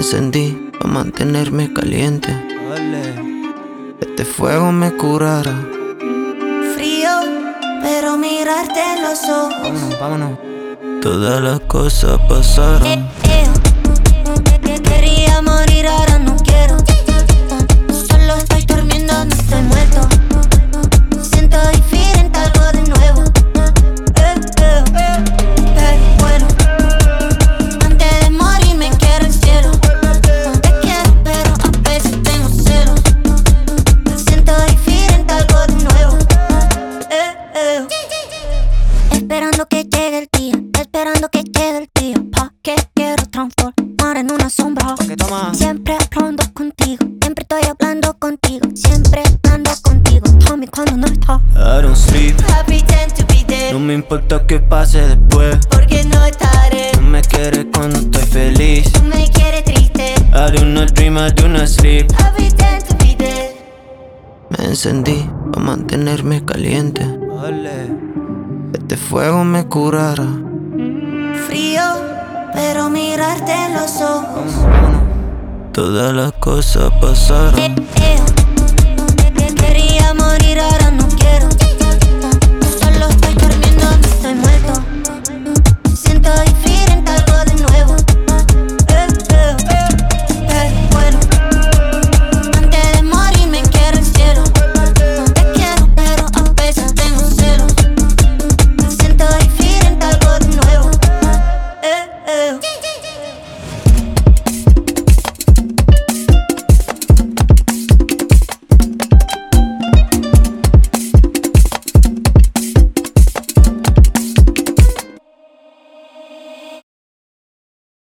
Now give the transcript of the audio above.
encendí pa' mantenerme caliente. Este fuego me curará. Frío, pero mirarte en los ojos. Vámonos. Todas las cosas pasaron. Quería morir, ahora no quiero. Solo estoy durmiendo, no estoy muerto. Siento diferente, algo de nuevo. Bueno, antes de morir me quiero el cielo. Te quiero, pero a veces tengo celos. Siento diferente, algo de nuevo. Esperando que llegue el día, esperando que llegue el día. Pa' que quiero transformar en una sombra. Siempre hablando contigo, siempre estoy hablando contigo, siempre hablando contigo. Tommy cuando no está. I don't sleep, I pretend to be dead, no me importa que pase después. porque no estaré. No me quieres cuando estoy feliz. Tú me quieres triste. I do not dream, I do not sleep. I pretend to be dead. Me encendí pa' mantenerme caliente. Este fuego me curará. Frío, pero mirarte en los ojos. Todas las cosas pasaron. Quería morir, ahora no quiero.